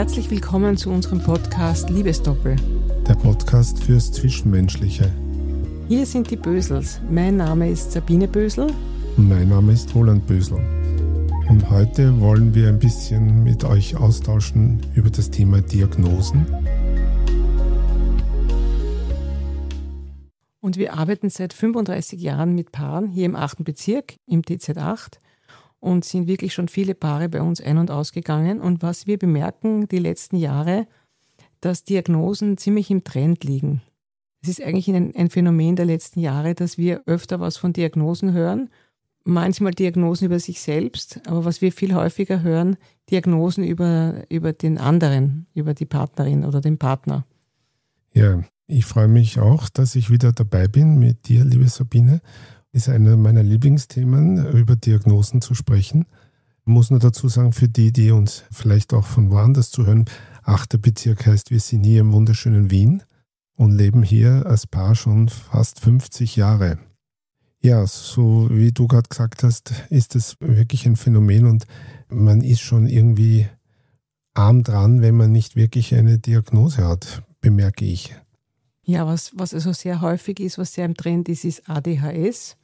Herzlich willkommen zu unserem Podcast Liebesdoppel. Der Podcast fürs Zwischenmenschliche. Hier sind die Bösels. Mein Name ist Sabine Bösel. Und mein Name ist Roland Bösel. Und heute wollen wir ein bisschen mit euch austauschen über das Thema Diagnosen. Und wir arbeiten seit 35 Jahren mit Paaren hier im 8. Bezirk, im TZ 8. Und sind wirklich schon viele Paare bei uns ein- und ausgegangen. Und was wir bemerken die letzten Jahre, dass Diagnosen ziemlich im Trend liegen. Es ist eigentlich ein Phänomen der letzten Jahre, dass wir öfter was von Diagnosen hören. Manchmal Diagnosen über sich selbst, aber was wir viel häufiger hören, Diagnosen über den anderen, über die Partnerin oder den Partner. Ja, ich freue mich auch, dass ich wieder dabei bin mit dir, liebe Sabine. Ist einer meiner Lieblingsthemen, über Diagnosen zu sprechen. Ich muss nur dazu sagen, für die uns vielleicht auch von woanders zuhören, 8. Bezirk heißt, wir sind hier im wunderschönen Wien und leben hier als Paar schon fast 50 Jahre. Ja, so wie du gerade gesagt hast, ist es wirklich ein Phänomen und man ist schon irgendwie arm dran, wenn man nicht wirklich eine Diagnose hat, bemerke ich. Ja, was also sehr häufig ist, was sehr im Trend ist ADHS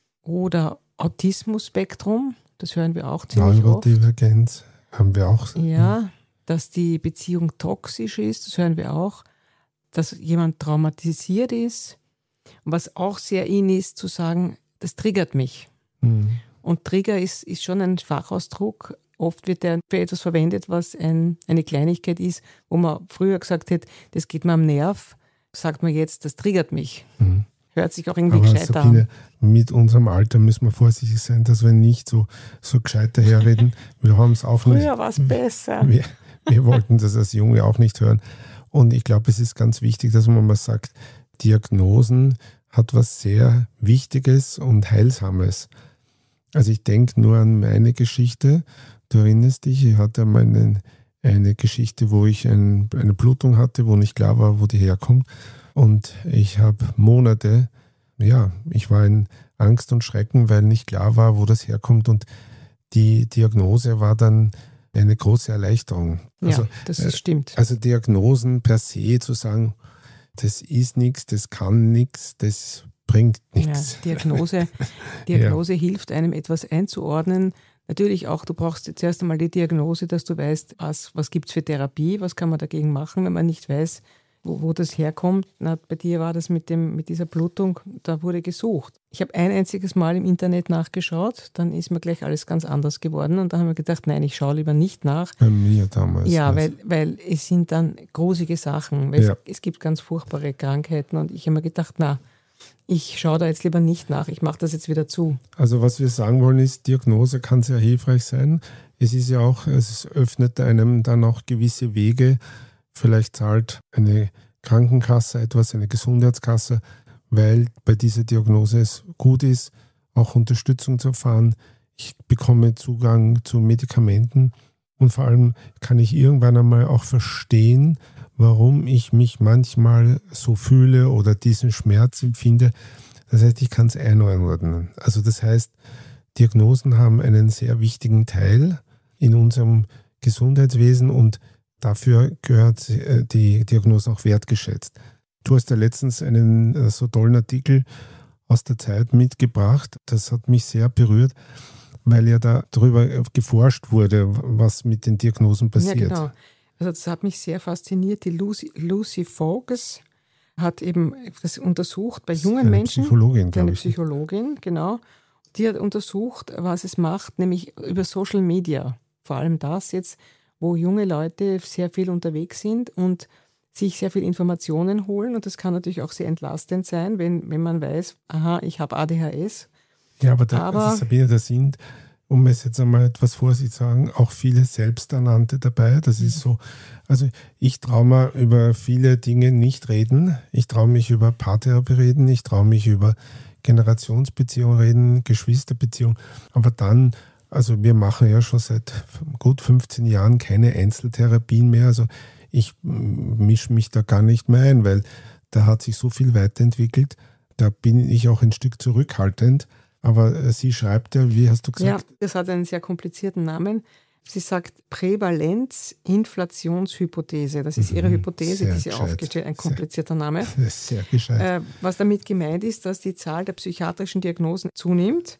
oder Autismus-Spektrum. Das hören wir auch ziemlich oft. Neurodivergenz haben wir auch. Ja, dass die Beziehung toxisch ist, das hören wir auch. Dass jemand traumatisiert ist. Und was auch sehr in ist, zu sagen, das triggert mich. Mhm. Und Trigger ist schon ein Fachausdruck. Oft wird der für etwas verwendet, was eine Kleinigkeit ist, wo man früher gesagt hätte, das geht mir am Nerv, sagt man jetzt, das triggert mich. Mhm. Hört sich auch irgendwie aber gescheiter Sabine, an. Mit unserem Alter müssen wir vorsichtig sein, dass wir nicht so gescheit daherreden. Wir haben es auch nicht. Früher war es besser. Wir wollten das als Junge auch nicht hören. Und ich glaube, es ist ganz wichtig, dass man mal sagt, Diagnosen hat was sehr Wichtiges und Heilsames. Also ich denke nur an meine Geschichte. Du erinnerst dich, ich hatte mal eine Geschichte, wo ich eine Blutung hatte, wo nicht klar war, wo die herkommt. Und ich habe Monate, ich war in Angst und Schrecken, weil nicht klar war, wo das herkommt. Und die Diagnose war dann eine große Erleichterung. Ja, das stimmt. Also Diagnosen per se zu sagen, das ist nichts, das kann nichts, das bringt nichts. Ja, Diagnose hilft einem, etwas einzuordnen. Natürlich auch, du brauchst zuerst einmal die Diagnose, dass du weißt, was gibt es für Therapie, was kann man dagegen machen, wenn man nicht weiß, wo das herkommt. Bei dir war das mit dieser Blutung, da wurde gesucht. Ich habe ein einziges Mal im Internet nachgeschaut, dann ist mir gleich alles ganz anders geworden und da haben wir gedacht, nein, ich schaue lieber nicht nach. Bei mir damals. Ja, weil es sind dann gruselige Sachen, es gibt ganz furchtbare Krankheiten und ich habe mir gedacht, ich schaue da jetzt lieber nicht nach, ich mache das jetzt wieder zu. Also was wir sagen wollen ist, Diagnose kann sehr hilfreich sein. Es ist ja auch, es öffnet einem dann auch gewisse Wege. Vielleicht zahlt eine Krankenkasse etwas, eine Gesundheitskasse, weil bei dieser Diagnose es gut ist, auch Unterstützung zu erfahren. Ich bekomme Zugang zu Medikamenten und vor allem kann ich irgendwann einmal auch verstehen, warum ich mich manchmal so fühle oder diesen Schmerz empfinde. Das heißt, ich kann es einordnen. Also das heißt, Diagnosen haben einen sehr wichtigen Teil in unserem Gesundheitswesen und dafür gehört die Diagnose auch wertgeschätzt. Du hast ja letztens einen so tollen Artikel aus der Zeit mitgebracht. Das hat mich sehr berührt, weil ja da darüber geforscht wurde, was mit den Diagnosen passiert. Ja, genau. Also das hat mich sehr fasziniert. Die Lucy Fox hat eben das untersucht bei jungen Menschen. Eine Psychologin, genau. Die hat untersucht, was es macht, nämlich über Social Media. Vor allem das jetzt, wo junge Leute sehr viel unterwegs sind und sich sehr viel Informationen holen. Und das kann natürlich auch sehr entlastend sein, wenn man weiß, aha, ich habe ADHS. Ja, aber Sabine, da sind, um es jetzt einmal etwas vorsichtig zu sagen, auch viele Selbsternannte dabei. Das ist so, also ich traue mir über viele Dinge nicht reden. Ich traue mich über Paartherapie reden, ich traue mich über Generationsbeziehungen reden, Geschwisterbeziehungen. Aber dann, also wir machen ja schon seit gut 15 Jahren keine Einzeltherapien mehr. Also ich mische mich da gar nicht mehr ein, weil da hat sich so viel weiterentwickelt. Da bin ich auch ein Stück zurückhaltend. Aber sie schreibt ja, wie hast du gesagt? Ja, das hat einen sehr komplizierten Namen. Sie sagt Prävalenz-Inflationshypothese. Das ist ihre Hypothese, die sie aufgestellt hat. Ein komplizierter Name. Sehr gescheit. Was damit gemeint ist, dass die Zahl der psychiatrischen Diagnosen zunimmt,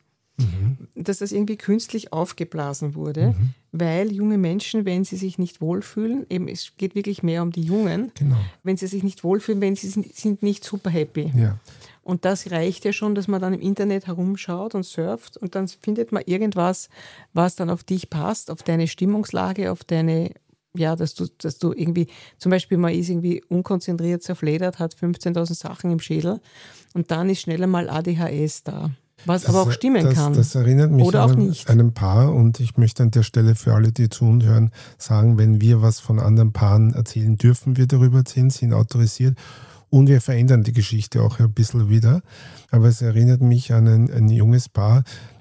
dass das irgendwie künstlich aufgeblasen wurde, weil junge Menschen, wenn sie sich nicht wohlfühlen, eben es geht wirklich mehr um die Jungen, wenn sie sich nicht wohlfühlen, wenn sie sind nicht super happy. Ja. Und das reicht ja schon, dass man dann im Internet herumschaut und surft und dann findet man irgendwas, was dann auf dich passt, auf deine Stimmungslage, auf deine, ja, dass du irgendwie, zum Beispiel man ist irgendwie unkonzentriert, zerfledert, hat 15.000 Sachen im Schädel und dann ist schneller mal ADHS da. Was aber auch stimmen kann. Das erinnert mich oder an einem Paar und ich möchte an der Stelle für alle, die zu uns hören, sagen, wenn wir was von anderen Paaren erzählen, dürfen wir darüber erzählen, sind autorisiert. Und wir verändern die Geschichte auch ein bisschen wieder. Aber es erinnert mich an ein junges Paar,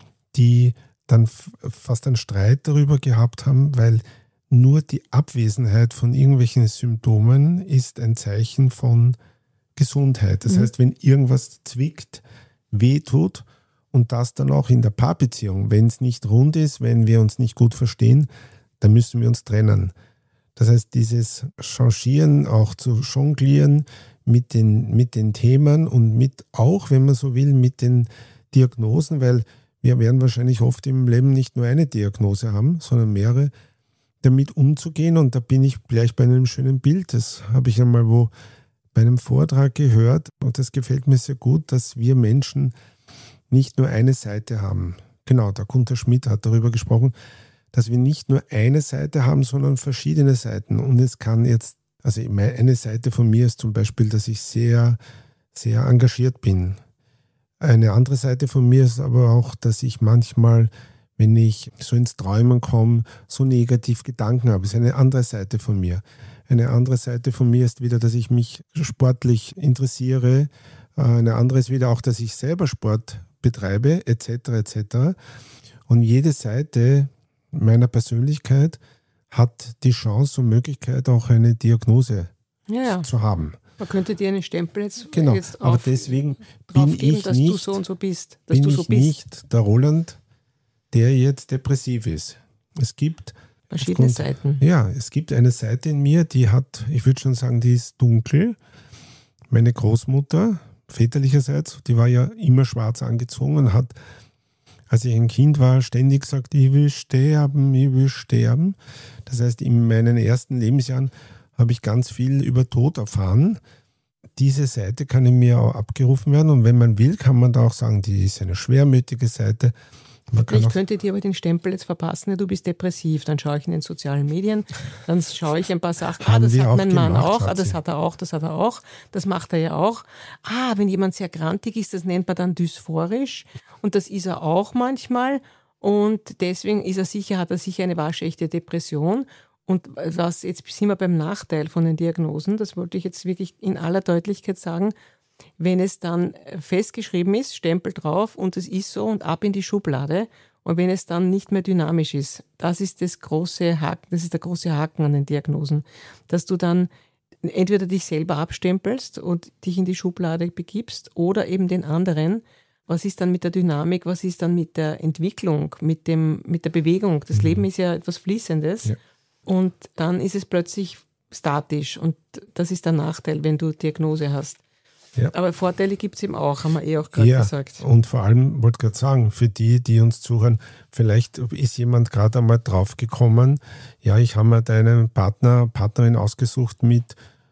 die dann fast einen Streit darüber gehabt haben, weil nur die Abwesenheit von irgendwelchen Symptomen ist ein Zeichen von Gesundheit. Das heißt, wenn irgendwas zwickt, wehtut und das dann auch in der Paarbeziehung, wenn es nicht rund ist, wenn wir uns nicht gut verstehen, dann müssen wir uns trennen. Das heißt, dieses Changieren, auch zu jonglieren, mit den Themen und auch, wenn man so will, mit den Diagnosen, weil wir werden wahrscheinlich oft im Leben nicht nur eine Diagnose haben, sondern mehrere, damit umzugehen. Und da bin ich gleich bei einem schönen Bild. Das habe ich einmal bei einem Vortrag gehört und das gefällt mir sehr gut, dass wir Menschen nicht nur eine Seite haben. Genau, der Gunther Schmidt hat darüber gesprochen, dass wir nicht nur eine Seite haben, sondern verschiedene Seiten. Und es kann jetzt, also eine Seite von mir ist zum Beispiel, dass ich sehr, sehr engagiert bin. Eine andere Seite von mir ist aber auch, dass ich manchmal, wenn ich so ins Träumen komme, so negativ Gedanken habe. Das ist eine andere Seite von mir. Eine andere Seite von mir ist wieder, dass ich mich sportlich interessiere. Eine andere ist wieder auch, dass ich selber Sport betreibe, etc. etc. Und jede Seite meiner Persönlichkeit hat die Chance und Möglichkeit, auch eine Diagnose zu haben. Man könnte dir einen Stempel jetzt aber deswegen bin ich dass nicht, du so und so bist. Nicht der Roland, der jetzt depressiv ist. Es gibt verschiedene Seiten. Ja, es gibt eine Seite in mir, die hat, ich würde schon sagen, die ist dunkel. Meine Großmutter, väterlicherseits, die war ja immer schwarz angezogen und hat, als ich ein Kind war, ständig gesagt, ich will sterben, ich will sterben. Das heißt, in meinen ersten Lebensjahren habe ich ganz viel über Tod erfahren. Diese Seite kann in mir auch abgerufen werden und wenn man will, kann man da auch sagen, die ist eine schwermütige Seite. Ich könnte dir aber den Stempel jetzt verpassen, ja, du bist depressiv. Dann schaue ich in den sozialen Medien, dann schaue ich ein paar Sachen. Das hat mein Mann auch, das hat er auch, das macht er ja auch. Wenn jemand sehr grantig ist, das nennt man dann dysphorisch und das ist er auch manchmal und deswegen hat er sicher eine waschechte Depression. Und jetzt sind wir beim Nachteil von den Diagnosen, das wollte ich jetzt wirklich in aller Deutlichkeit sagen. Wenn es dann festgeschrieben ist, Stempel drauf und es ist so und ab in die Schublade und wenn es dann nicht mehr dynamisch ist, das ist der große Haken an den Diagnosen, dass du dann entweder dich selber abstempelst und dich in die Schublade begibst oder eben den anderen. Was ist dann mit der Dynamik, was ist dann mit der Entwicklung, mit der Bewegung? Das Leben ist ja etwas Fließendes. Ja. Und dann ist es plötzlich statisch und das ist der Nachteil, wenn du Diagnose hast. Ja. Aber Vorteile gibt es eben auch, haben wir auch gerade gesagt. Und vor allem, wollte ich gerade sagen, für die uns zuhören, vielleicht ist jemand gerade einmal draufgekommen, ich habe mir deinen Partnerin ausgesucht mit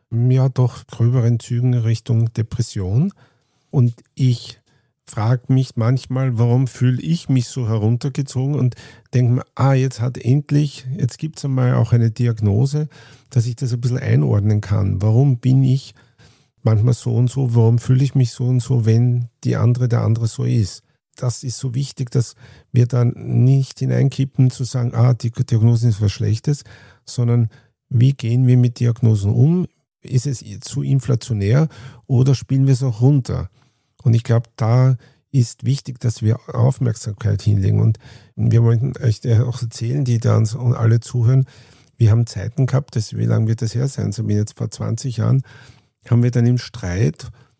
doch gröberen Zügen Richtung Depression und ich frage mich manchmal, warum fühle ich mich so heruntergezogen und denke mir, jetzt gibt es einmal auch eine Diagnose, dass ich das ein bisschen einordnen kann. Warum bin ich manchmal so und so, warum fühle ich mich so und so, wenn der andere so ist? Das ist so wichtig, dass wir dann nicht hineinkippen zu sagen, die Diagnose ist was Schlechtes, sondern wie gehen wir mit Diagnosen um? Ist es zu inflationär oder spielen wir es auch runter? Und ich glaube, da ist wichtig, dass wir Aufmerksamkeit hinlegen. Und wir wollten euch auch erzählen, die da uns alle zuhören, wir haben Zeiten gehabt, wie lange wird das her sein? So wie jetzt vor 20 Jahren, haben wir dann im Streit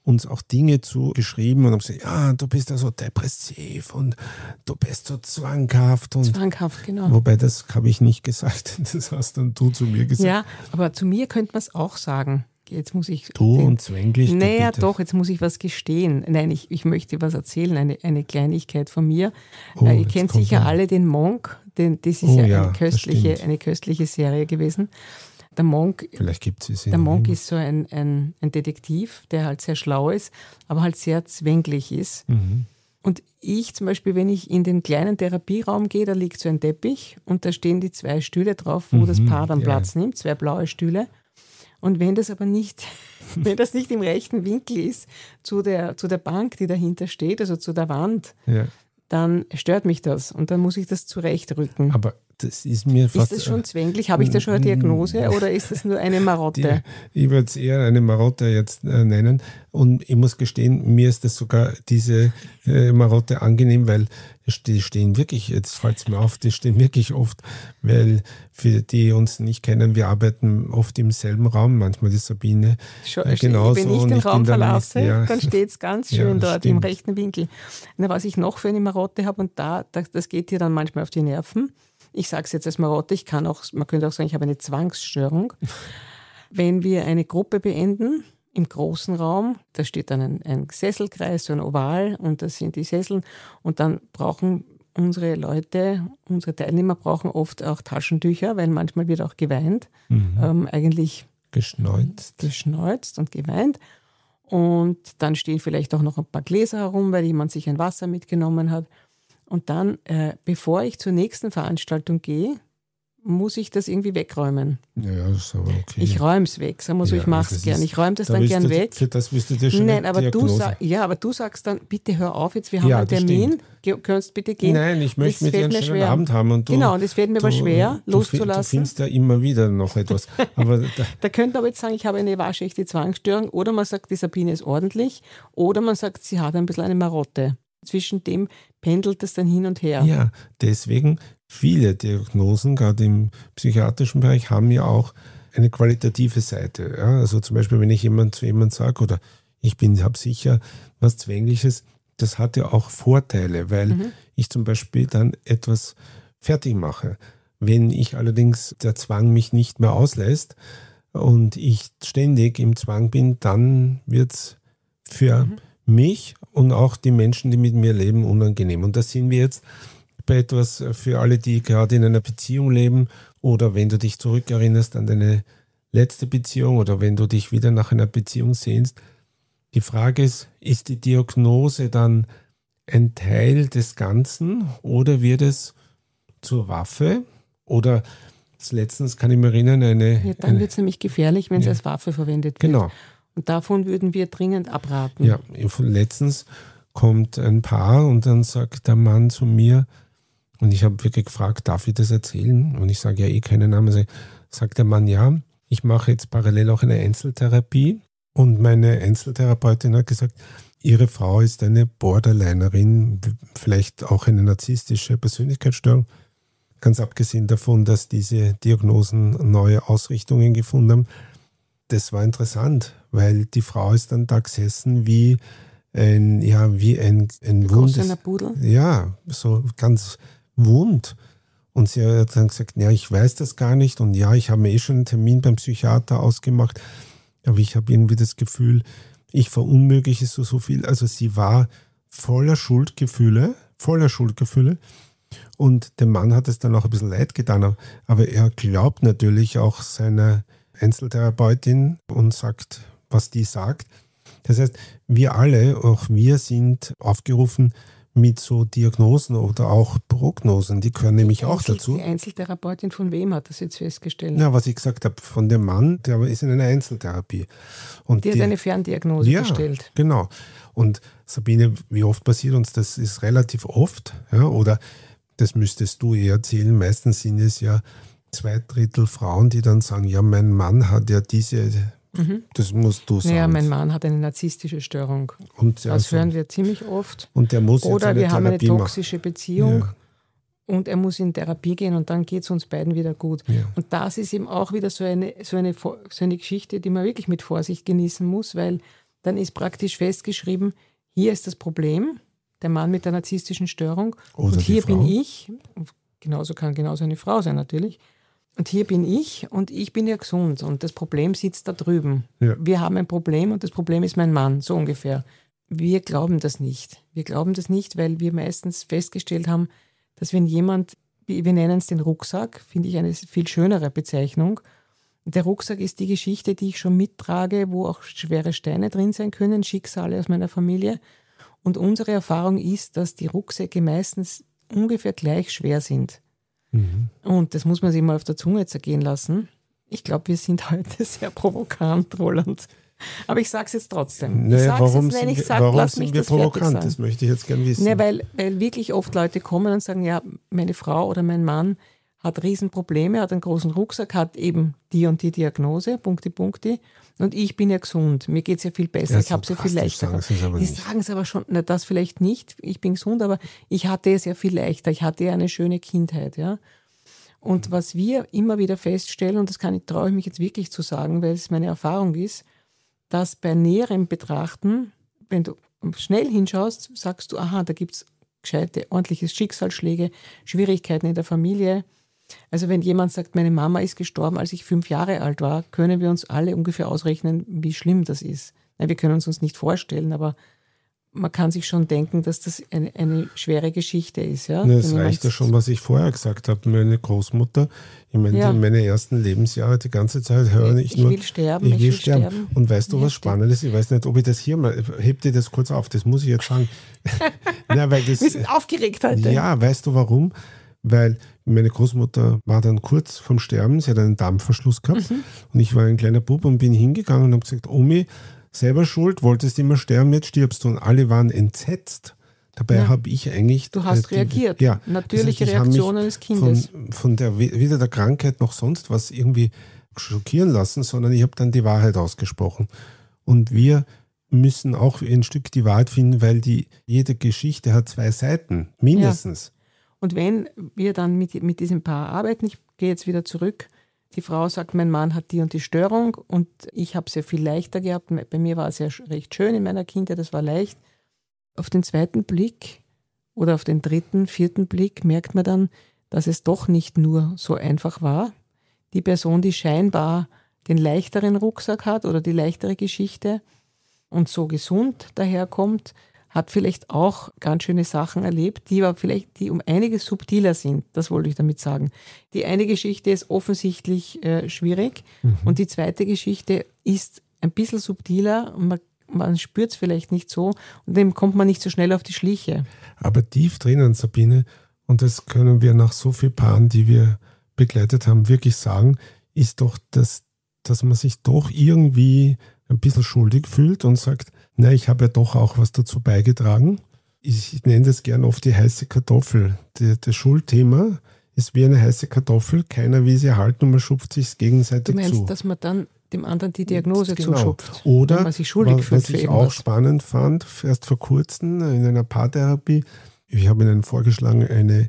uns auch Dinge zugeschrieben und haben gesagt, ja, du bist ja so depressiv und du bist so zwanghaft. Und zwanghaft, genau. Wobei, das habe ich nicht gesagt, das hast dann du zu mir gesagt. Ja, aber zu mir könnte man es auch sagen. Jetzt muss ich... Und zwänglich. Naja, doch, jetzt muss ich was gestehen. Nein, ich möchte was erzählen, eine Kleinigkeit von mir. Ihr kennt sicher alle den Monk, das ist eine köstliche Serie gewesen. Der Monk, vielleicht gibt es der Monk ist so ein Detektiv, der halt sehr schlau ist, aber halt sehr zwänglich ist. Mhm. Und ich zum Beispiel, wenn ich in den kleinen Therapieraum gehe, da liegt so ein Teppich und da stehen die 2 Stühle drauf, wo das Paar dann Platz nimmt, 2 blaue Stühle. Und wenn das aber nicht, wenn das nicht im rechten Winkel ist zu der Bank, die dahinter steht, also zu der Wand, dann stört mich das und dann muss ich das zurechtrücken. Aber das ist mir fast... Ist das schon zwänglich? Habe ich da schon eine Diagnose oder ist das nur eine Marotte? Ich würde es eher eine Marotte jetzt nennen. Und ich muss gestehen, mir ist das sogar diese Marotte angenehm, weil die stehen wirklich, jetzt fällt es mir auf, die stehen wirklich oft, weil für die uns nicht kennen, wir arbeiten oft im selben Raum, manchmal die Sabine genauso. Wenn ich den Raum verlasse, dann steht es ganz schön dort stimmt. im rechten Winkel. Na, was ich noch für eine Marotte habe, und das geht dir dann manchmal auf die Nerven, ich sage es jetzt als Marotte, man könnte auch sagen, ich habe eine Zwangsstörung. Wenn wir eine Gruppe beenden, im großen Raum, da steht dann ein Sesselkreis, so ein Oval, und das sind die Sesseln, und dann brauchen unsere Teilnehmer brauchen oft auch Taschentücher, weil manchmal wird auch geweint, eigentlich geschneuzt und geweint. Und dann stehen vielleicht auch noch ein paar Gläser herum, weil jemand sich ein Wasser mitgenommen hat. Und dann, bevor ich zur nächsten Veranstaltung gehe, muss ich das irgendwie wegräumen. Ja, das ist aber okay. Ich räume es weg, sagen wir so, ich mache es gern. Ich räume das dann gern weg. Für das wirst du dir schon Nein, aber du sagst dann, bitte hör auf jetzt, wir haben einen Termin, könntest bitte gehen. Nein, ich möchte mit dir einen schönen Abend haben. Und genau, und es fällt mir aber schwer, loszulassen. Du findest ja immer wieder noch etwas. Aber da könnte man aber jetzt sagen, ich habe eine waschechte Zwangsstörung, oder man sagt, die Sabine ist ordentlich, oder man sagt, sie hat ein bisschen eine Marotte. Zwischen dem pendelt es dann hin und her. Ja, deswegen viele Diagnosen, gerade im psychiatrischen Bereich, haben ja auch eine qualitative Seite. Ja, also zum Beispiel, wenn ich zu jemandem sage, oder ich habe sicher was Zwängliches, das hat ja auch Vorteile, weil ich zum Beispiel dann etwas fertig mache. Wenn ich allerdings der Zwang mich nicht mehr auslässt und ich ständig im Zwang bin, dann wird es für mich und auch die Menschen, die mit mir leben, unangenehm. Und das sind wir jetzt bei etwas für alle, die gerade in einer Beziehung leben, oder wenn du dich zurückerinnerst an deine letzte Beziehung oder wenn du dich wieder nach einer Beziehung sehnst. Die Frage ist die Diagnose dann ein Teil des Ganzen oder wird es zur Waffe? Oder letztens kann ich mich erinnern, dann wird es nämlich gefährlich, wenn es als Waffe verwendet wird. Genau. Und davon würden wir dringend abraten. Ja, letztens kommt ein Paar und dann sagt der Mann zu mir, und ich habe wirklich gefragt, darf ich das erzählen? Und ich sage ja keinen Namen. Sagt der Mann, ja, ich mache jetzt parallel auch eine Einzeltherapie. Und meine Einzeltherapeutin hat gesagt, ihre Frau ist eine Borderlinerin, vielleicht auch eine narzisstische Persönlichkeitsstörung. Ganz abgesehen davon, dass diese Diagnosen neue Ausrichtungen gefunden haben. Das war interessant, weil die Frau ist dann da gesessen wie ein wundes Pudel. Ja, so ganz wund. Und sie hat dann gesagt, ja, ich weiß das gar nicht und ja, ich habe mir schon einen Termin beim Psychiater ausgemacht, aber ich habe irgendwie das Gefühl, ich verunmögliche so viel. Also sie war voller Schuldgefühle und dem Mann hat es dann auch ein bisschen leid getan, aber er glaubt natürlich auch seiner Einzeltherapeutin und sagt, was die sagt. Das heißt, wir alle, auch wir sind aufgerufen mit so Diagnosen oder auch Prognosen, die gehören nämlich auch dazu. Die Einzeltherapeutin von wem hat das jetzt festgestellt? Ja, was ich gesagt habe, von dem Mann, der ist in einer Einzeltherapie. Und die hat eine Ferndiagnose gestellt. Genau. Und Sabine, wie oft passiert uns das? Ist relativ oft, ja, oder das müsstest du eher erzählen. Meistens sind es ja 2/3 Frauen, die dann sagen, ja, mein Mann hat ja diese... Das musst du sagen. Ja, mein Mann hat eine narzisstische Störung. Und das hören wir ziemlich oft. Und der muss Oder jetzt wir haben eine Therapie toxische Beziehung und er muss in Therapie gehen und dann geht es uns beiden wieder gut. Ja. Und das ist eben auch wieder so eine Geschichte, die man wirklich mit Vorsicht genießen muss, weil dann ist praktisch festgeschrieben, hier ist das Problem, der Mann mit der narzisstischen Störung. Oder und hier die Frau. bin ich, kann genauso eine Frau sein natürlich, und hier bin ich und ich bin ja gesund und das Problem sitzt da drüben. Ja. Wir haben ein Problem und das Problem ist mein Mann, so ungefähr. Wir glauben das nicht. Wir glauben das nicht, weil wir meistens festgestellt haben, dass wenn jemand, wir nennen es den Rucksack, finde ich eine viel schönere Bezeichnung. Der Rucksack ist die Geschichte, die ich schon mittrage, wo auch schwere Steine drin sein können, Schicksale aus meiner Familie. Und unsere Erfahrung ist, dass die Rucksäcke meistens ungefähr gleich schwer sind. Mhm. Und das muss man sich mal auf der Zunge zergehen lassen. Ich glaube, wir sind heute sehr provokant, Roland. Aber ich sage es jetzt trotzdem. Naja, warum sind lass mich wir das fertig provokant? sagen. Das möchte ich jetzt gern wissen. Ne, weil wirklich oft Leute kommen und sagen, ja, meine Frau oder mein Mann hat Riesenprobleme, hat einen großen Rucksack, hat eben die und die Diagnose, Punkti, und ich bin ja gesund. Mir geht es ja viel besser, ich habe es ja viel leichter. Die sagen es aber schon, na, das vielleicht nicht, ich bin gesund, aber ich hatte es ja viel leichter, ich hatte ja eine schöne Kindheit. Ja. Und was wir immer wieder feststellen, und das traue ich mich jetzt wirklich zu sagen, weil es meine Erfahrung ist, dass bei näherem Betrachten, wenn du schnell hinschaust, sagst du, aha, da gibt es gescheite, ordentliche Schicksalsschläge, Schwierigkeiten in der Familie. Also wenn jemand sagt, meine Mama ist gestorben, als ich 5 Jahre alt war, können wir uns alle ungefähr ausrechnen, wie schlimm das ist. Nein, wir können uns nicht vorstellen, aber man kann sich schon denken, dass das eine schwere Geschichte ist. Ja? Das reicht ja schon, was ich vorher gesagt habe. Meine Großmutter, ich meine, in meinen ersten Lebensjahre die ganze Zeit höre ich nur, ich will sterben. Und weißt du, was Spannendes? Ich weiß nicht, ob ich das hier mal, heb dir das kurz auf, das muss ich jetzt sagen. Wir sind aufgeregt heute. Ja, weißt du warum? Weil meine Großmutter war dann kurz vorm Sterben, sie hat einen Darmverschluss gehabt und ich war ein kleiner Bub und bin hingegangen und habe gesagt, Omi, selber schuld, wolltest immer sterben, jetzt stirbst du. Und alle waren entsetzt. Dabei habe ich eigentlich... Du hast reagiert. Ja, natürliche Reaktion eines Kindes. Von weder der Krankheit noch sonst was irgendwie schockieren lassen, sondern ich habe dann die Wahrheit ausgesprochen. Und wir müssen auch ein Stück die Wahrheit finden, weil jede Geschichte hat 2 Seiten, mindestens. Ja. Und wenn wir dann mit diesem Paar arbeiten, ich gehe jetzt wieder zurück, die Frau sagt, mein Mann hat die und die Störung und ich habe es ja viel leichter gehabt. Bei mir war es ja recht schön in meiner Kindheit, das war leicht. Auf den zweiten Blick oder auf den dritten, vierten Blick merkt man dann, dass es doch nicht nur so einfach war. Die Person, die scheinbar den leichteren Rucksack hat oder die leichtere Geschichte und so gesund daherkommt, hat vielleicht auch ganz schöne Sachen erlebt, die um einiges subtiler sind. Das wollte ich damit sagen. Die eine Geschichte ist offensichtlich schwierig und die zweite Geschichte ist ein bisschen subtiler und man spürt es vielleicht nicht so und dem kommt man nicht so schnell auf die Schliche. Aber tief drinnen, Sabine, und das können wir nach so vielen Paaren, die wir begleitet haben, wirklich sagen, ist doch, dass man sich doch irgendwie ein bisschen schuldig fühlt und sagt, na, ich habe ja doch auch was dazu beigetragen. Ich nenne das gern oft die heiße Kartoffel. Das Schuldthema ist wie eine heiße Kartoffel, keiner will sie erhalten und man schupft sich gegenseitig zu. Du meinst, dass man dann dem anderen die Diagnose zuschupft, oder wenn man sich schuldig fühlt was ich auch spannend fand, erst vor kurzem in einer Paartherapie, ich habe ihnen vorgeschlagen,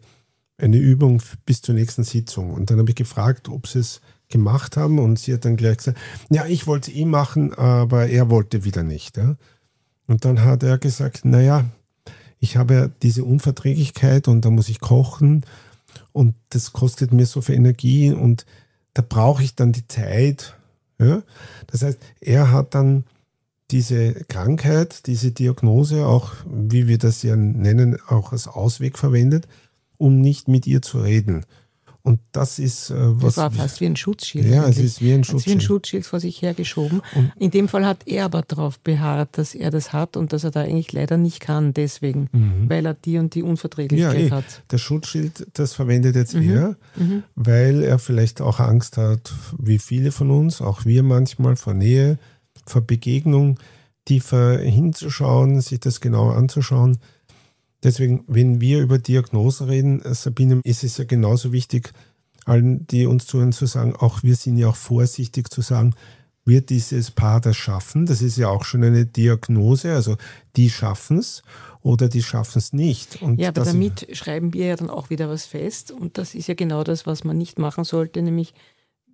eine Übung bis zur nächsten Sitzung. Und dann habe ich gefragt, ob sie es gemacht haben und sie hat dann gleich gesagt, ja, ich wollte es machen, aber er wollte wieder nicht. Ja? Und dann hat er gesagt, naja, ich habe ja diese Unverträglichkeit und da muss ich kochen und das kostet mir so viel Energie und da brauche ich dann die Zeit. Ja? Das heißt, er hat dann diese Krankheit, diese Diagnose auch, wie wir das ja nennen, auch als Ausweg verwendet, um nicht mit ihr zu reden. Und das ist was. Das war fast wie ein Schutzschild. Ja, es ist wie ein Schutzschild. Wie ein Schutzschild vor sich hergeschoben. Und in dem Fall hat er aber darauf beharrt, dass er das hat und dass er da eigentlich leider nicht kann, deswegen, weil er die und die Unverträglichkeit hat. Das Schutzschild, das verwendet jetzt er, weil er vielleicht auch Angst hat, wie viele von uns, auch wir manchmal, vor Nähe, vor Begegnung, tiefer hinzuschauen, sich das genauer anzuschauen. Deswegen, wenn wir über Diagnosen reden, Sabine, ist es ja genauso wichtig, allen, die uns zuhören, zu sagen, auch wir sind ja auch vorsichtig zu sagen, wird dieses Paar das schaffen? Das ist ja auch schon eine Diagnose, also die schaffen es oder die schaffen es nicht. Und ja, aber damit schreiben wir ja dann auch wieder was fest und das ist ja genau das, was man nicht machen sollte, nämlich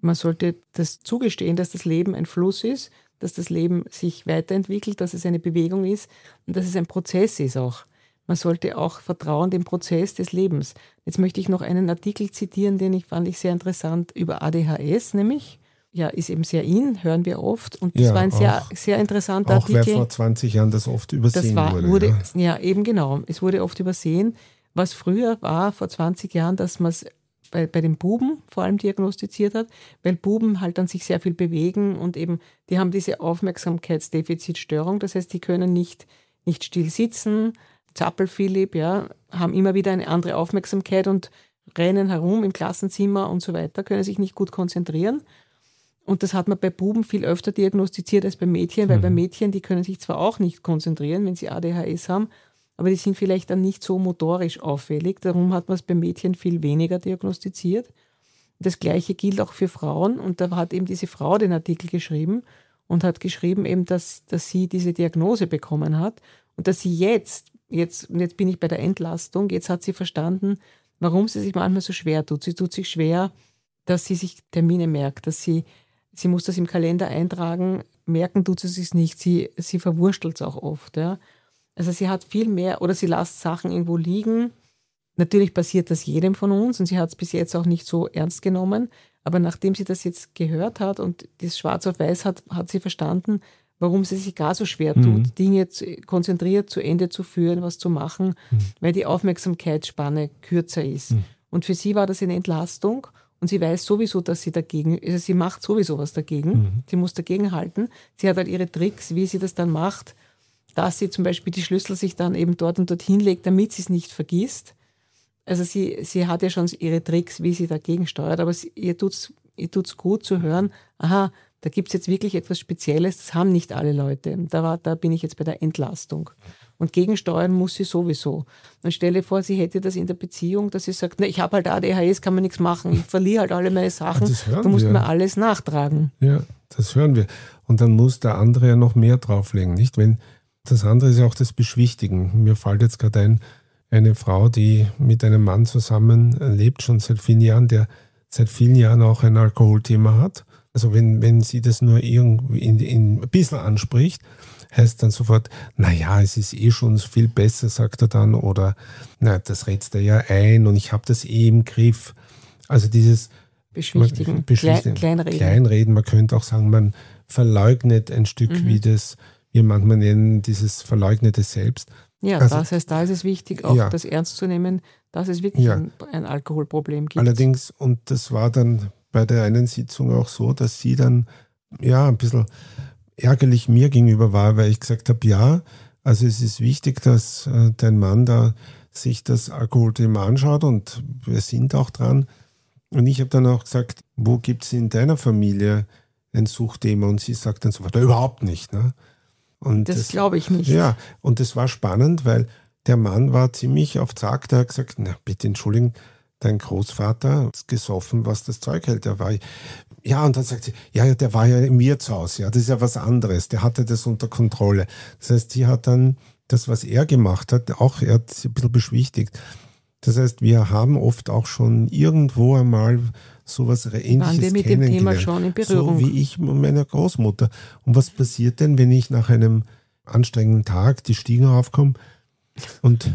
man sollte das zugestehen, dass das Leben ein Fluss ist, dass das Leben sich weiterentwickelt, dass es eine Bewegung ist und dass es ein Prozess ist auch. Man sollte auch vertrauen dem Prozess des Lebens. Jetzt möchte ich noch einen Artikel zitieren, fand ich sehr interessant, über ADHS nämlich. Ja, ist eben sehr hören wir oft. Und das war ein sehr, sehr interessanter Artikel. Auch weil vor 20 Jahren das oft übersehen wurde. Ja, eben genau. Es wurde oft übersehen. Was früher war, vor 20 Jahren, dass man es bei den Buben vor allem diagnostiziert hat, weil Buben halt dann sich sehr viel bewegen und eben, die haben diese Aufmerksamkeitsdefizitstörung. Das heißt, die können nicht still sitzen. Zappel-Philipp, ja, haben immer wieder eine andere Aufmerksamkeit und rennen herum im Klassenzimmer und so weiter, können sich nicht gut konzentrieren. Und das hat man bei Buben viel öfter diagnostiziert als bei Mädchen, weil bei Mädchen, die können sich zwar auch nicht konzentrieren, wenn sie ADHS haben, aber die sind vielleicht dann nicht so motorisch auffällig. Darum hat man es bei Mädchen viel weniger diagnostiziert. Das Gleiche gilt auch für Frauen. Und da hat eben diese Frau den Artikel geschrieben und hat geschrieben eben, dass sie diese Diagnose bekommen hat und dass sie jetzt bin ich bei der Entlastung, jetzt hat sie verstanden, warum sie sich manchmal so schwer tut. Sie tut sich schwer, dass sie sich Termine merkt, dass sie muss das im Kalender eintragen, merken tut sie es nicht, sie verwurstelt es auch oft. Ja. Also sie hat viel mehr, oder sie lässt Sachen irgendwo liegen. Natürlich passiert das jedem von uns und sie hat es bis jetzt auch nicht so ernst genommen, aber nachdem sie das jetzt gehört hat und das schwarz auf weiß hat sie verstanden, warum sie sich gar so schwer tut, Dinge konzentriert zu Ende zu führen, was zu machen, weil die Aufmerksamkeitsspanne kürzer ist. Und für sie war das eine Entlastung und sie weiß sowieso, dass sie sie macht sowieso was dagegen. Sie muss dagegen halten. Sie hat halt ihre Tricks, wie sie das dann macht, dass sie zum Beispiel die Schlüssel sich dann eben dort und dorthin legt, damit sie es nicht vergisst. Also sie hat ja schon ihre Tricks, wie sie dagegen steuert, aber ihr tut's gut zu hören, aha, da gibt es jetzt wirklich etwas Spezielles, das haben nicht alle Leute. Da bin ich jetzt bei der Entlastung. Und gegensteuern muss sie sowieso. Und stelle vor, sie hätte das in der Beziehung, dass sie sagt, ich habe halt ADHS, kann man nichts machen, ich verliere halt alle meine Sachen, du musst mir alles nachtragen. Ja, das hören wir. Und dann muss der andere ja noch mehr drauflegen, nicht? Wenn das andere ist ja auch das Beschwichtigen. Mir fällt jetzt gerade ein, eine Frau, die mit einem Mann zusammen lebt, schon seit vielen Jahren, der seit vielen Jahren auch ein Alkoholthema hat. Also wenn sie das nur irgendwie ein bisschen anspricht, heißt dann sofort, naja, es ist schon viel besser, sagt er dann, oder na, das rätst er ja ein und ich habe das im Griff. Also dieses Beschwichtigen. Kleinreden. Man könnte auch sagen, man verleugnet ein Stück, wie wir manchmal nennen, dieses verleugnete Selbst. Ja, also, das heißt, da ist es wichtig, auch das ernst zu nehmen, dass es wirklich ein Alkoholproblem gibt. Allerdings, und das war dann bei der einen Sitzung auch so, dass sie dann ein bisschen ärgerlich mir gegenüber war, weil ich gesagt habe, also es ist wichtig, dass dein Mann da sich das Alkoholthema anschaut und wir sind auch dran. Und ich habe dann auch gesagt, wo gibt es in deiner Familie ein Suchtthema? Und sie sagt dann sofort, überhaupt nicht. Ne? Und das glaube ich nicht. Ja, und das war spannend, weil der Mann war ziemlich auf Zack, der hat gesagt, na bitte entschuldigen, dein Großvater hat gesoffen, was das Zeug hält. Der war, und dann sagt sie, der war ja im Wirtshaus, das ist ja was anderes, der hatte das unter Kontrolle. Das heißt, sie hat dann das, was er gemacht hat, er hat sie ein bisschen beschwichtigt. Das heißt, wir haben oft auch schon irgendwo einmal sowas Ähnliches waren wir mit dem Thema schon in Berührung. So wie ich mit meiner Großmutter. Und was passiert denn, wenn ich nach einem anstrengenden Tag die Stiegen raufkomme und...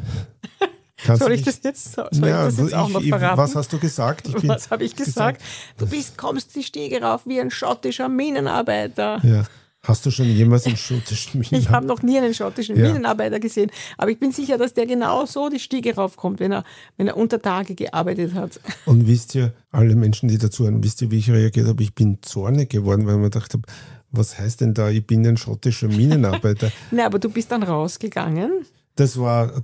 Soll ich das jetzt auch noch verraten? Was hast du gesagt? Was habe ich gesagt? Du kommst die Stiege rauf wie ein schottischer Minenarbeiter. Ja. Hast du schon jemals einen schottischen Minenarbeiter? Ich habe noch nie einen schottischen Minenarbeiter gesehen, aber ich bin sicher, dass der genau so die Stiege raufkommt, wenn er unter Tage gearbeitet hat. Und wisst ihr, alle Menschen, die dazu hören, wisst ihr, wie ich reagiert habe? Ich bin zornig geworden, weil ich mir gedacht habe, was heißt denn da, ich bin ein schottischer Minenarbeiter? Na, aber du bist dann rausgegangen. Das war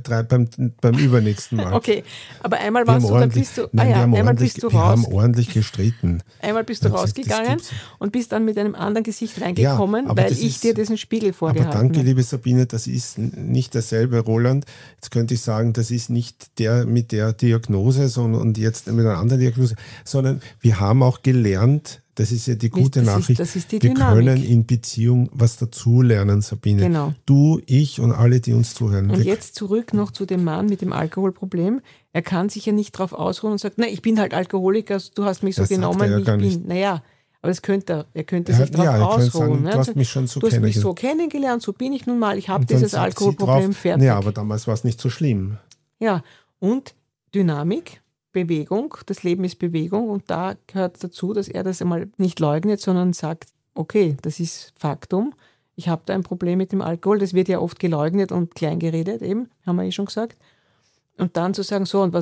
beim übernächsten Mal. Okay, aber einmal warst du, dann bist du, einmal bist du raus. Wir haben ordentlich gestritten. Einmal bist du rausgegangen und bist dann mit einem anderen Gesicht reingekommen, weil ich dir diesen Spiegel vorgehalten habe. Aber danke, liebe Sabine, das ist nicht derselbe Roland. Jetzt könnte ich sagen, das ist nicht der mit der Diagnose und jetzt mit einer anderen Diagnose, sondern wir haben auch gelernt, Das ist ja die gute Nachricht. Das ist die Wir Dynamik. können in Beziehung was dazulernen, Sabine. Genau. Du, ich und alle, die uns zuhören. Und jetzt zurück noch zu dem Mann mit dem Alkoholproblem. Er kann sich ja nicht drauf ausruhen und sagt, na, ich bin halt Alkoholiker, du hast mich so Das sagt genommen, er ja wie ich gar bin. nicht. Naja, aber das könnte er könnte sich drauf er könnte ausruhen. sagen, Ne? du hast mich schon so Du hast mich kennengelernt. so kennengelernt, so bin ich nun mal, ich habe Und dann dieses sagt sie Alkoholproblem, drauf, fertig. Ja, aber damals war es nicht so schlimm. Ja, und Dynamik, Bewegung, das Leben ist Bewegung und da gehört dazu, dass er das einmal nicht leugnet, sondern sagt, okay, das ist Faktum, ich habe da ein Problem mit dem Alkohol, das wird ja oft geleugnet und kleingeredet eben, haben wir schon gesagt. Und dann zu sagen, so, und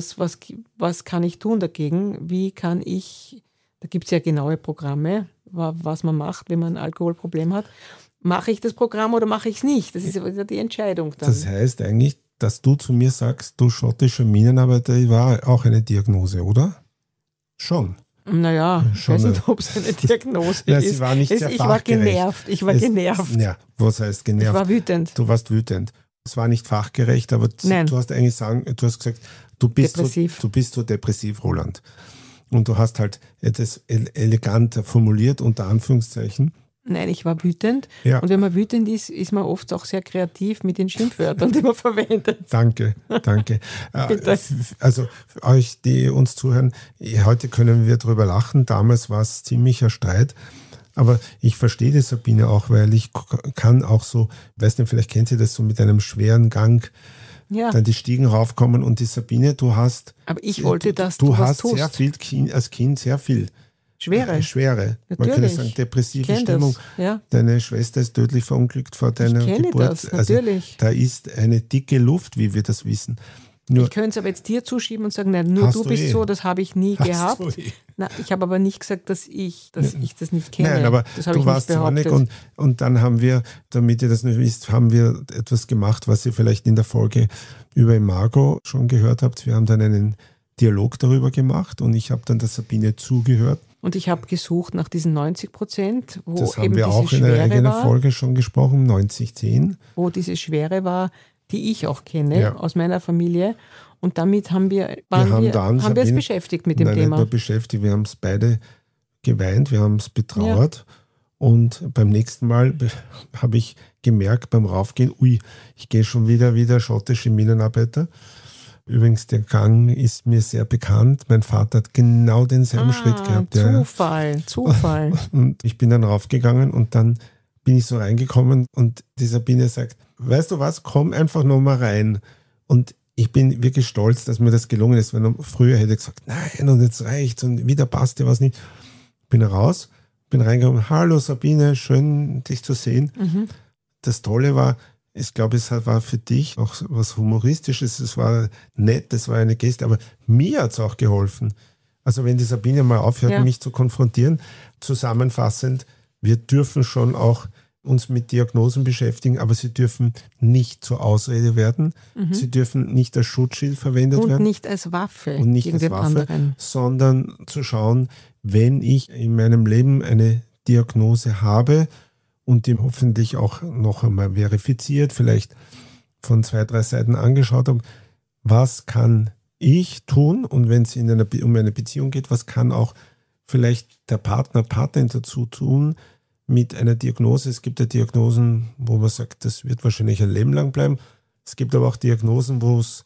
was kann ich tun dagegen? Wie kann ich, da gibt es ja genaue Programme, was man macht, wenn man ein Alkoholproblem hat. Mache ich das Programm oder mache ich es nicht? Das ist ja die Entscheidung dann. Das heißt eigentlich, dass du zu mir sagst, du schottischer Minenarbeiter, war auch eine Diagnose, oder? Schon. Naja, ich Schon weiß nicht, ob es eine Diagnose Ja, ist. sie war nicht sehr Ich war fachgerecht. genervt. Ja, was heißt genervt? Ich war wütend. Du warst wütend. Es war nicht fachgerecht, aber Nein. du hast eigentlich du hast gesagt, du bist so depressiv, Roland. Und du hast halt etwas eleganter formuliert, unter Anführungszeichen. Nein, ich war wütend. Ja. Und wenn man wütend ist, ist man oft auch sehr kreativ mit den Schimpfwörtern, die man verwendet. Danke. Bitte. Also für euch, die uns zuhören, heute können wir drüber lachen. Damals war es ziemlicher Streit. Aber ich verstehe die Sabine auch, weil ich kann auch so, weiß nicht, vielleicht kennt ihr das so mit einem schweren Gang, dann die Stiegen raufkommen und die Sabine, du hast... Aber ich wollte, dass du was hast tust. sehr viel als Kind sehr viel. Schwere. Man könnte sagen, depressive Stimmung. Ja. Deine Schwester ist tödlich verunglückt vor deiner Geburt. Das, natürlich. Also, da ist eine dicke Luft, wie wir das wissen. Nur, ich könnte es aber jetzt dir zuschieben und sagen, nein, nur du bist so, das habe ich nie gehabt. Na, ich habe aber nicht gesagt, dass ich das nicht kenne. Nein, aber das habe du ich warst nicht behauptet. zornig und dann haben wir, damit ihr das nicht wisst, haben wir etwas gemacht, was ihr vielleicht in der Folge über Imago schon gehört habt. Wir haben dann einen Dialog darüber gemacht und ich habe dann der Sabine zugehört. Und ich habe gesucht nach diesen 90%, wo das eben haben wir diese auch in einer Schwere eigenen war, Folge schon gesprochen, 90-10. wo diese Schwere war, die ich auch kenne aus meiner Familie. Und damit haben wir uns beschäftigt mit dem Thema. Nicht nur beschäftigt, wir haben es beide geweint, wir haben es betrauert. Ja. Und beim nächsten Mal habe ich gemerkt beim Raufgehen, ich gehe schon wieder schottische Minenarbeiter. Übrigens, der Gang ist mir sehr bekannt. Mein Vater hat genau denselben Schritt gehabt. Zufall. Und ich bin dann raufgegangen und dann bin ich so reingekommen und die Sabine sagt, weißt du was, komm einfach nochmal rein. Und ich bin wirklich stolz, dass mir das gelungen ist, weil früher hätte ich gesagt, nein, und jetzt reicht's und wieder passt dir was nicht. Bin raus, bin reingekommen, hallo Sabine, schön dich zu sehen. Mhm. Das Tolle war, ich glaube, es war für dich auch was Humoristisches, es war nett, es war eine Geste, aber mir hat es auch geholfen. Also wenn die Sabine mal aufhört, mich zu konfrontieren, zusammenfassend, wir dürfen schon auch uns mit Diagnosen beschäftigen, aber sie dürfen nicht zur Ausrede werden, sie dürfen nicht als Schutzschild verwendet werden. Und nicht als Waffe. Und nicht als Waffe, sondern zu schauen, wenn ich in meinem Leben eine Diagnose habe, und die hoffentlich auch noch einmal verifiziert, vielleicht von 2, 3 Seiten angeschaut habe, was kann ich tun? Und wenn es um eine Beziehung geht, was kann auch vielleicht der Partnerin dazu tun mit einer Diagnose? Es gibt ja Diagnosen, wo man sagt, das wird wahrscheinlich ein Leben lang bleiben. Es gibt aber auch Diagnosen, wo es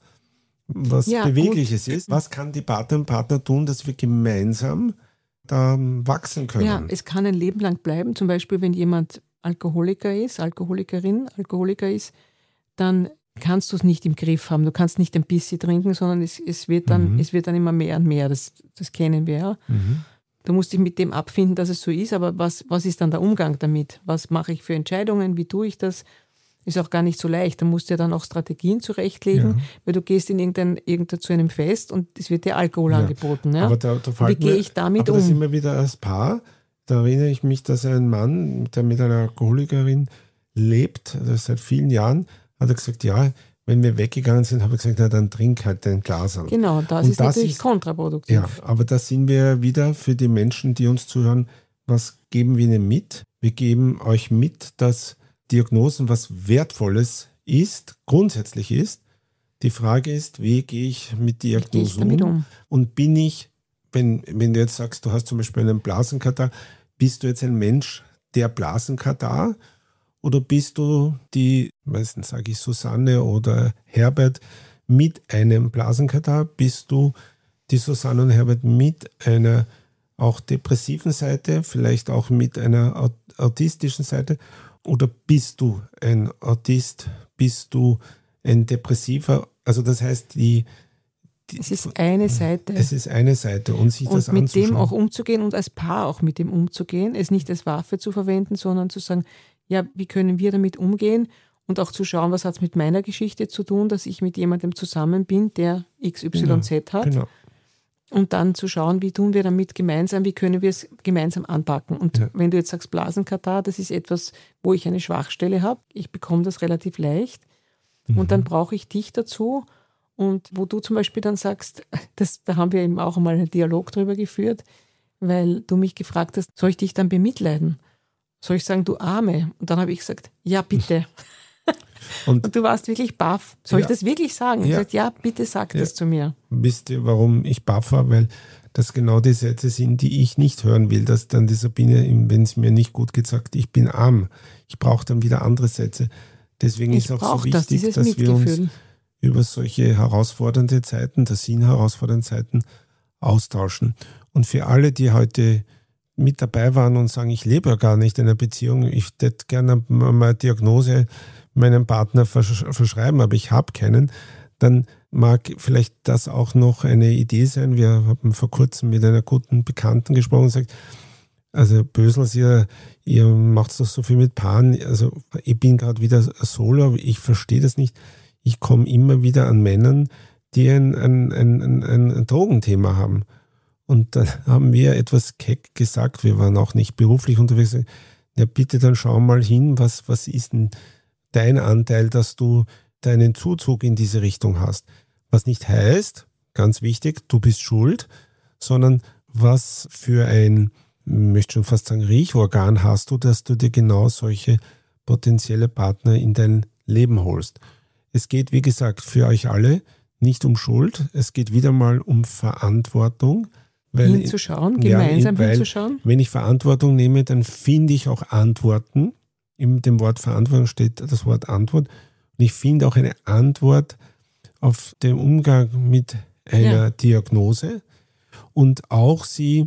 was Bewegliches ist. Was kann die Partnerin und Partner tun, dass wir gemeinsam da wachsen können? Ja, es kann ein Leben lang bleiben. Zum Beispiel, wenn jemand Alkoholiker ist, Alkoholiker ist, dann kannst du es nicht im Griff haben. Du kannst nicht ein bisschen trinken, sondern es wird dann immer mehr und mehr. Das kennen wir ja. Mhm. Du musst dich mit dem abfinden, dass es so ist, aber was ist dann der Umgang damit? Was mache ich für Entscheidungen? Wie tue ich das? Ist auch gar nicht so leicht. Da musst du ja dann auch Strategien zurechtlegen, weil du gehst in zu einem Fest und es wird dir Alkohol angeboten. Ja? Aber wie gehe ich damit um? Da sind wir wieder als Paar. Da erinnere ich mich, dass ein Mann, der mit einer Alkoholikerin lebt, also seit vielen Jahren, hat er gesagt, ja, wenn wir weggegangen sind, habe ich gesagt, na, dann trink halt ein Glas an. Genau, das ist natürlich kontraproduktiv. Ja, aber da sind wir wieder für die Menschen, die uns zuhören, was geben wir ihnen mit? Wir geben euch mit, dass Diagnosen was Wertvolles ist, grundsätzlich ist. Die Frage ist, wie gehe ich mit Diagnosen um? Und bin ich, wenn du jetzt sagst, du hast zum Beispiel einen Blasenkater, bist du jetzt ein Mensch der Blasenkatar oder bist du die, meistens sage ich Susanne oder Herbert, mit einem Blasenkatar? Bist du die Susanne und Herbert mit einer auch depressiven Seite, vielleicht auch mit einer autistischen Seite? Oder bist du ein Autist, bist du ein Depressiver? Also das heißt, es ist eine Seite. Es ist eine Seite und sich das anzuschauen. Und mit anzuschauen. dem auch umzugehen und als Paar auch mit dem umzugehen, es nicht als Waffe zu verwenden, sondern zu sagen, ja, wie können wir damit umgehen und auch zu schauen, was hat es mit meiner Geschichte zu tun, dass ich mit jemandem zusammen bin, der XYZ hat. Genau. Und dann zu schauen, wie tun wir damit gemeinsam, wie können wir es gemeinsam anpacken. Und wenn du jetzt sagst Blasenkatar, das ist etwas, wo ich eine Schwachstelle habe, ich bekomme das relativ leicht und dann brauche ich dich dazu. Und wo du zum Beispiel dann sagst, da haben wir eben auch einmal einen Dialog drüber geführt, weil du mich gefragt hast, soll ich dich dann bemitleiden? Soll ich sagen, du Arme? Und dann habe ich gesagt, ja, bitte. Und du warst wirklich baff. Soll ich das wirklich sagen? Ich habe gesagt, ja, bitte sag das zu mir. Wisst ihr, warum ich baff war? Weil das genau die Sätze sind, die ich nicht hören will. Dass dann die Sabine, wenn es mir nicht gut geht, sagt, ich bin arm. Ich brauche dann wieder andere Sätze. Deswegen ist auch so wichtig, dass wir uns über solche herausfordernde Zeiten, das sind herausfordernde Zeiten, austauschen. Und für alle, die heute mit dabei waren und sagen, ich lebe ja gar nicht in einer Beziehung, ich hätte gerne mal eine Diagnose meinem Partner verschreiben, aber ich habe keinen, dann mag vielleicht das auch noch eine Idee sein. Wir haben vor kurzem mit einer guten Bekannten gesprochen und gesagt, also Bösels, ihr macht doch so viel mit Paaren, also ich bin gerade wieder solo, aber ich verstehe das nicht. Ich komme immer wieder an Männern, die ein Drogenthema haben. Und dann haben wir etwas keck gesagt, wir waren auch nicht beruflich unterwegs. Ja, bitte dann schau mal hin, was ist denn dein Anteil, dass du deinen Zuzug in diese Richtung hast. Was nicht heißt, ganz wichtig, du bist schuld, sondern was für ein, ich möchte schon fast sagen, Riechorgan hast du, dass du dir genau solche potenzielle Partner in dein Leben holst. Es geht, wie gesagt, für euch alle nicht um Schuld, es geht wieder mal um Verantwortung. Hinzuschauen, gemeinsam hinzuschauen. Wenn ich Verantwortung nehme, dann finde ich auch Antworten. In dem Wort Verantwortung steht das Wort Antwort. Und ich finde auch eine Antwort auf den Umgang mit einer Diagnose und auch ich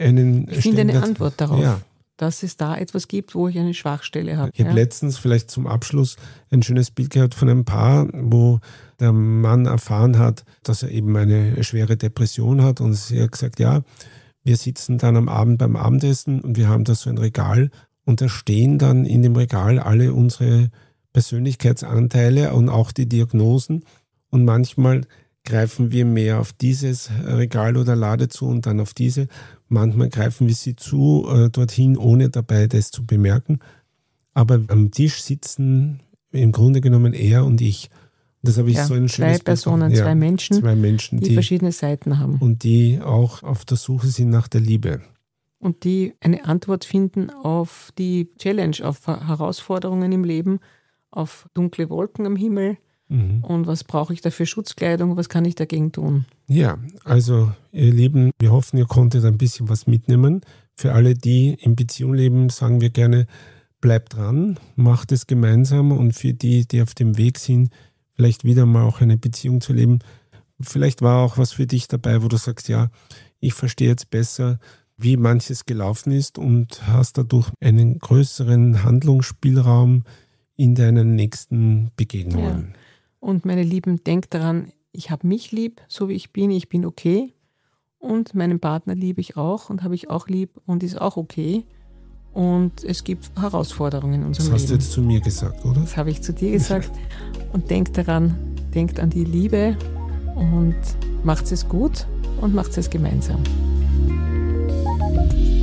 finde eine Antwort darauf, dass es da etwas gibt, wo ich eine Schwachstelle habe. Ich habe letztens vielleicht zum Abschluss ein schönes Bild gehört von einem Paar, wo der Mann erfahren hat, dass er eben eine schwere Depression hat und sie hat gesagt, ja, wir sitzen dann am Abend beim Abendessen und wir haben da so ein Regal und da stehen dann in dem Regal alle unsere Persönlichkeitsanteile und auch die Diagnosen und manchmal greifen wir mehr auf dieses Regal oder Lade zu und dann auf diese. Manchmal greifen wir sie dorthin, ohne dabei das zu bemerken. Aber am Tisch sitzen im Grunde genommen er und ich. Und das habe ich so ein schönes Zwei Personen, zwei Menschen, die verschiedene Seiten haben. Und die auch auf der Suche sind nach der Liebe. Und die eine Antwort finden auf die Challenge, auf Herausforderungen im Leben, auf dunkle Wolken am Himmel. Und was brauche ich da für Schutzkleidung, was kann ich dagegen tun? Ja, also ihr Lieben, wir hoffen, ihr konntet ein bisschen was mitnehmen. Für alle, die in Beziehung leben, sagen wir gerne, bleibt dran, macht es gemeinsam und für die auf dem Weg sind, vielleicht wieder mal auch eine Beziehung zu leben, vielleicht war auch was für dich dabei, wo du sagst, ja, ich verstehe jetzt besser, wie manches gelaufen ist und hast dadurch einen größeren Handlungsspielraum in deinen nächsten Begegnungen. Ja. Und meine Lieben, denkt daran, ich habe mich lieb, so wie ich bin okay. Und meinen Partner liebe ich auch und habe ich auch lieb und ist auch okay. Und es gibt Herausforderungen in unserem Leben. Das hast du jetzt zu mir gesagt, oder? Das habe ich zu dir gesagt. Und denkt daran, denkt an die Liebe und macht es gut und macht es gemeinsam.